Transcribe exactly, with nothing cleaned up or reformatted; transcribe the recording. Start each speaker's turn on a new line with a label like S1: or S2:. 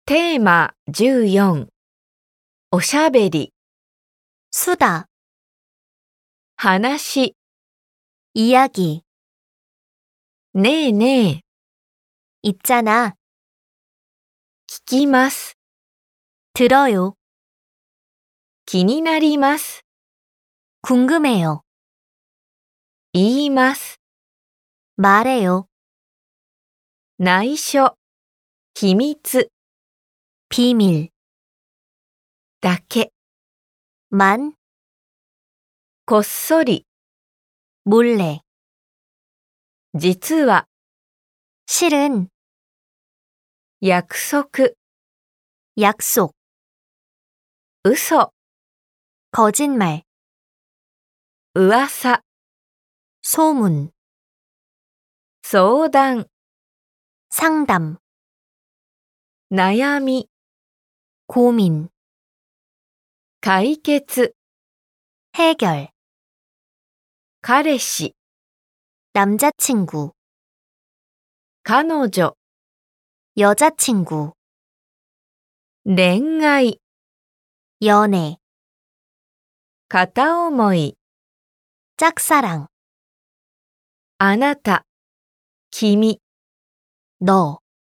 S1: テーマじゅうよん。おしゃべり、
S2: 수다,
S1: 話、
S2: 이야기,
S1: ねえねえ、
S2: 있잖아,
S1: 聞きます、
S2: 들어요,
S1: 気になります、
S2: 궁금해요,
S1: 言います、
S2: 말해요,
S1: 内緒、秘密、
S2: 비밀,
S1: だけ、
S2: 만,
S1: こっそり、
S2: 몰래,
S1: 実は、
S2: 실은,
S1: 約束、
S2: 약속,
S1: 嘘、
S2: 거짓말,
S1: 噂、
S2: 소문,
S1: 相談、
S2: 상담,
S1: 悩み、
S2: 고민,
S1: 解決、
S2: 해결,
S1: 彼氏、
S2: 남자친구,
S1: 彼女、
S2: 여자친구,
S1: 恋愛、
S2: 연애,
S1: 片思い、
S2: 짝사랑,
S1: あなた、君、
S2: 너.